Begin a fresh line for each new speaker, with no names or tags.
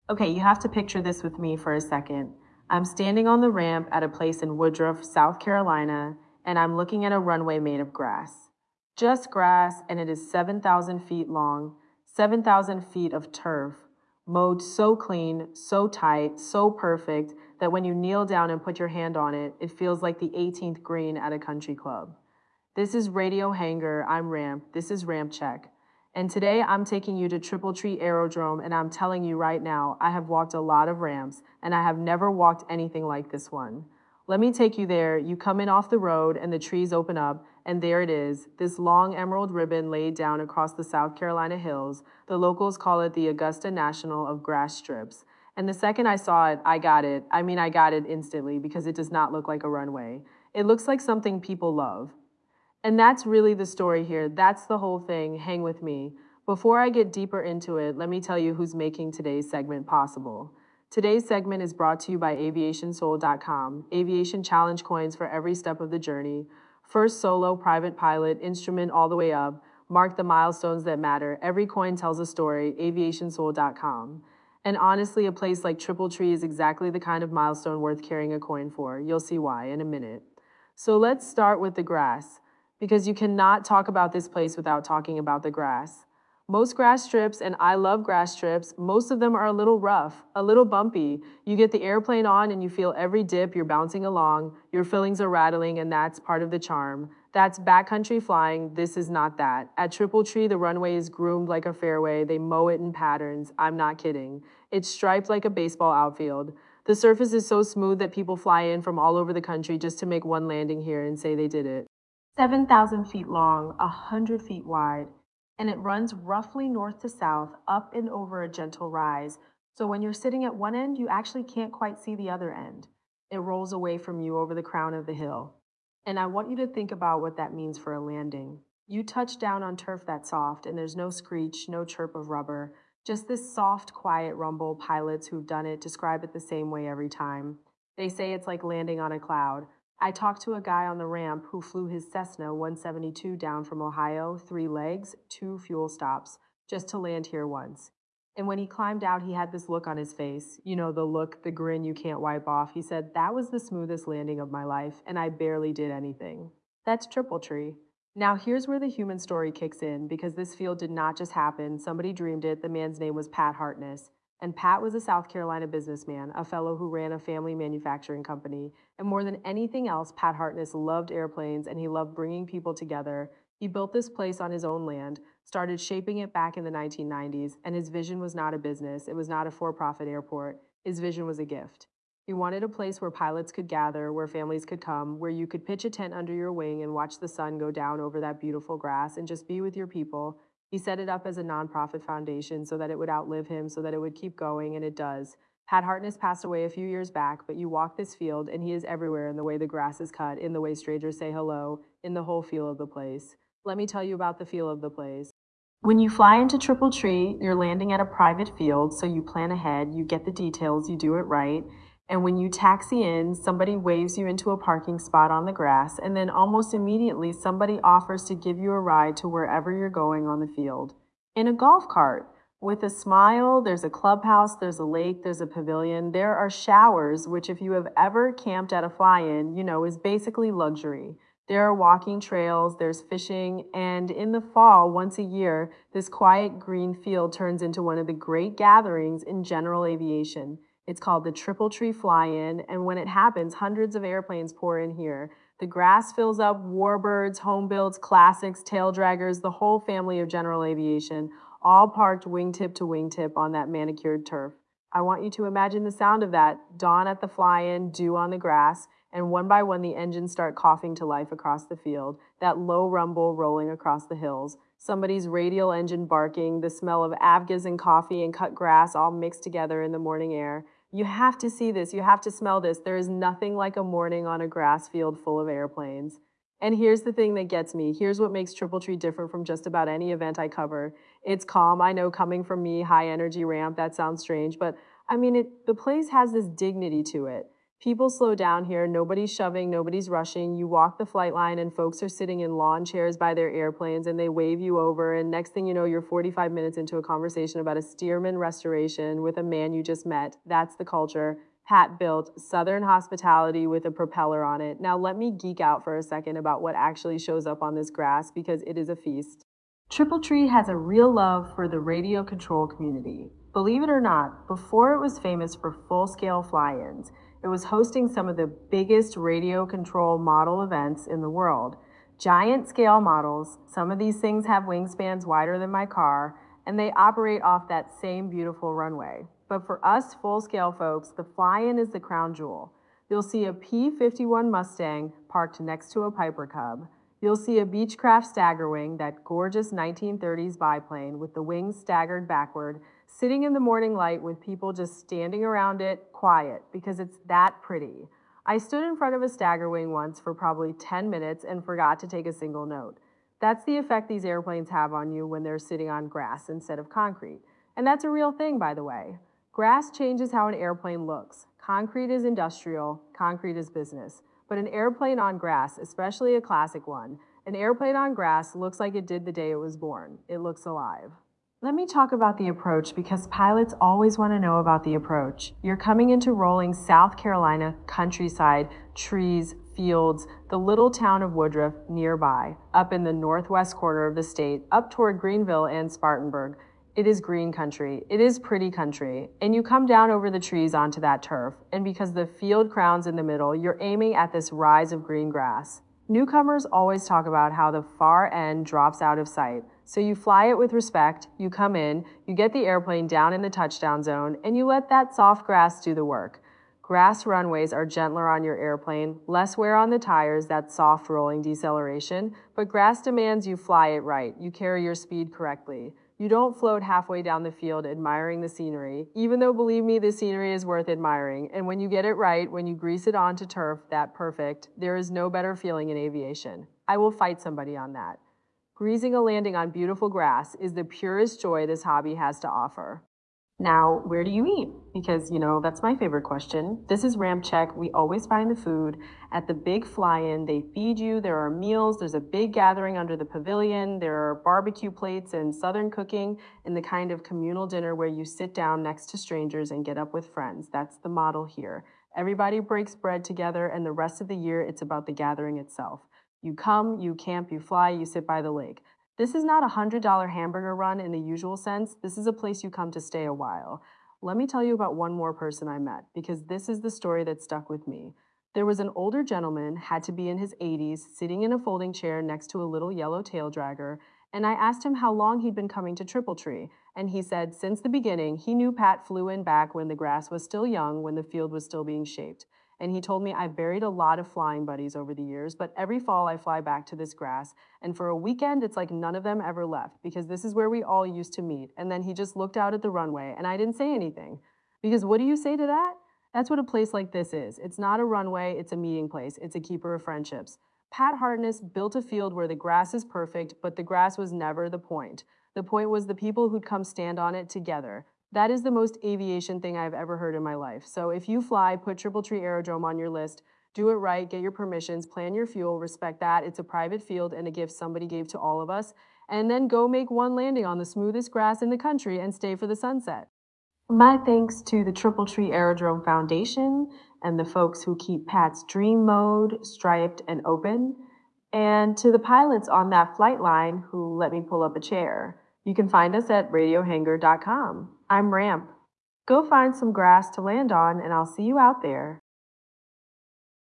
Okay, you have to picture this with me for a second. I'm standing on the ramp at a place in Woodruff, South Carolina, and I'm looking at a runway made of grass. Just grass, and it is 7,000 feet long, 7,000 feet of turf, mowed so clean, so tight, so perfect that when you kneel down and put your hand on it, it feels like the 18th green at a country club. This is Radio Hanger. I'm Ramp. This is Ramp Check. And today I'm taking you to Triple Tree Aerodrome, and I'm telling you right now, I have walked a lot of ramps, and I have never walked anything like this one. Let me take you there. You come in off the road, and the trees open up, and there it is, this long emerald ribbon laid down across the South Carolina hills. The locals call it the Augusta National of Grass Strips. And the second I saw it, I got it. I got it instantly because it does not look like a runway. It looks like something people love. And that's really the story here. That's the whole thing. Hang with me. Before I get deeper into it, let me tell you who's making today's segment possible. Today's segment is brought to you by aviationsoul.com. Aviation challenge coins for every step of the journey. First solo, private pilot, instrument all the way up. Mark the milestones that matter. Every coin tells a story. Aviationsoul.com. And honestly, a place like Triple Tree is exactly the kind of milestone worth carrying a coin for. You'll see why in a minute. So let's start with the grass because you cannot talk about this place without talking about the grass. Most grass strips, and I love grass strips, most of them are a little rough, a little bumpy. You get the airplane on and you feel every dip, you're bouncing along, your fillings are rattling, and that's part of the charm. That's backcountry flying, this is not that. At Triple Tree, the runway is groomed like a fairway, they mow it in patterns, I'm not kidding. It's striped like a baseball outfield. The surface is so smooth that people fly in from all over the country just to make one landing here and say they did it. 7,000 feet long, 100 feet wide, and it runs roughly north to south, up and over a gentle rise. So when you're sitting at one end, you actually can't quite see the other end. It rolls away from you over the crown of the hill. And I want you to think about what that means for a landing. You touch down on turf that's soft, and there's no screech, no chirp of rubber, just this soft, quiet rumble. Pilots who've done it describe it the same way every time. They say it's like landing on a cloud. I talked to a guy on the ramp who flew his Cessna 172 down from Ohio, 3 legs, 2 fuel stops, just to land here once. And when he climbed out, he had this look on his face. You know, the look, the grin you can't wipe off. He said, "That was the smoothest landing of my life, and I barely did anything." That's Triple Tree. Now, here's where the human story kicks in because this field did not just happen. Somebody dreamed it. The man's name was Pat Hartness. And Pat was a South Carolina businessman, a fellow who ran a family manufacturing company. And more than anything else, Pat Hartness loved airplanes and he loved bringing people together. He built this place on his own land, started shaping it back in the 1990s, and his vision was not a business, it was not a for profit airport. His vision was a gift. He wanted a place where pilots could gather, where families could come, where you could pitch a tent under your wing and watch the sun go down over that beautiful grass and just be with your people. He set it up as a nonprofit foundation so that it would outlive him, so that it would keep going, and it does. Pat Hartness passed away a few years back, but you walk this field and he is everywhere in the way the grass is cut, in the way strangers say hello, in the whole feel of the place. Let me tell you about the feel of the place. When you fly into Triple Tree, you're landing at a private field, so you plan ahead, you get the details, you do it right. And when you taxi in, somebody waves you into a parking spot on the grass, and then almost immediately somebody offers to give you a ride to wherever you're going on the field. In a golf cart. With a smile, there's a clubhouse, there's a lake, there's a pavilion, there are showers, which, if you have ever camped at a fly in, you know is basically luxury. There are walking trails, there's fishing, and in the fall, once a year, this quiet green field turns into one of the great gatherings in general aviation. It's called the Triple Tree Fly-In, and when it happens, hundreds of airplanes pour in here. The grass fills up warbirds, home builds, classics, tail draggers, the whole family of general aviation, all parked wingtip to wingtip on that manicured turf. I want you to imagine the sound of that. Dawn at the fly-in, dew on the grass, and one by one the engines start coughing to life across the field, that low rumble rolling across the hills, somebody's radial engine barking, the smell of avgas and coffee and cut grass all mixed together in the morning air. You have to see this, you have to smell this. There is nothing like a morning on a grass field full of airplanes. And here's the thing that gets me. Here's what makes Triple Tree different from just about any event I cover. It's calm. I know, coming from me, high energy ramp, that sounds strange, but the place has this dignity to it. People slow down here. Nobody's shoving, nobody's rushing. You walk the flight line, and folks are sitting in lawn chairs by their airplanes, and they wave you over. And next thing you know, you're 45 minutes into a conversation about a Stearman restoration with a man you just met. That's the culture. Pat built Southern hospitality with a propeller on it. Now, let me geek out for a second about what actually shows up on this grass because it is a feast. Triple Tree has a real love for the radio control community. Believe it or not, before it was famous for full scale fly ins, it was hosting some of the biggest radio control model events in the world. Giant scale models, some of these things have wingspans wider than my car, and they operate off that same beautiful runway. But for us full scale folks, the fly in is the crown jewel. You'll see a P-51 Mustang parked next to a Piper Cub. You'll see a Beechcraft Staggerwing, that gorgeous 1930s biplane with the wings staggered backward, sitting in the morning light with people just standing around it, quiet, because it's that pretty. I stood in front of a Staggerwing once for probably 10 minutes and forgot to take a single note. That's the effect these airplanes have on you when they're sitting on grass instead of concrete. And that's a real thing, by the way. Grass changes how an airplane looks. Concrete is industrial, concrete is business. But an airplane on grass, especially a classic one, an airplane on grass looks like it did the day it was born. It looks alive. Let me talk about the approach because pilots always want to know about the approach. You're coming into rolling South Carolina countryside, trees, fields, the little town of Woodruff nearby, up in the northwest corner of the state, up toward Greenville and Spartanburg. It is green country. It is pretty country. And you come down over the trees onto that turf. And because the field crown's in the middle, you're aiming at this rise of green grass. Newcomers always talk about how the far end drops out of sight. So you fly it with respect, you come in, you get the airplane down in the touchdown zone, and you let that soft grass do the work. Grass runways are gentler on your airplane, less wear on the tires, that soft rolling deceleration, but grass demands you fly it right, you carry your speed correctly. You don't float halfway down the field admiring the scenery, even though, believe me, the scenery is worth admiring. And when you get it right, when you grease it onto turf, that perfect, there is no better feeling in aviation. I will fight somebody on that. Greasing a landing on beautiful grass is the purest joy this hobby has to offer. Now, where do you eat? Because, that's my favorite question. This is Ramp Check. We always find the food at the big fly-in. They feed you. There are meals. There's a big gathering under the pavilion. There are barbecue plates and Southern cooking and the kind of communal dinner where you sit down next to strangers and get up with friends. That's the model here. Everybody breaks bread together, and the rest of the year, it's about the gathering itself. You come, you camp, you fly, you sit by the lake. This is not a $100 hamburger run in the usual sense. This is a place you come to stay a while. Let me tell you about one more person I met, because this is the story that stuck with me. There was an older gentleman, had to be in his 80s, sitting in a folding chair next to a little yellow tail dragger, and I asked him how long he'd been coming to Triple Tree, and he said since the beginning, he knew Pat flew in back when the grass was still young, when the field was still being shaped. And he told me I've buried a lot of flying buddies over the years, but every fall I fly back to this grass, and for a weekend, it's like none of them ever left, because this is where we all used to meet. And then he just looked out at the runway, and I didn't say anything. Because what do you say to that? That's what a place like this is. It's not a runway, it's a meeting place. It's a keeper of friendships. Pat Hartness built a field where the grass is perfect, but the grass was never the point. The point was the people who'd come stand on it together. That is the most aviation thing I've ever heard in my life. So if you fly, put Triple Tree Aerodrome on your list. Do it right, get your permissions, plan your fuel, respect that. It's a private field and a gift somebody gave to all of us. And then go make one landing on the smoothest grass in the country and stay for the sunset. My thanks to the Triple Tree Aerodrome Foundation and the folks who keep Pat's Dream Mode striped and open, and to the pilots on that flight line who let me pull up a chair. You can find us at radiohanger.com. I'm Ramp. Go find some grass to land on, and I'll see you out there.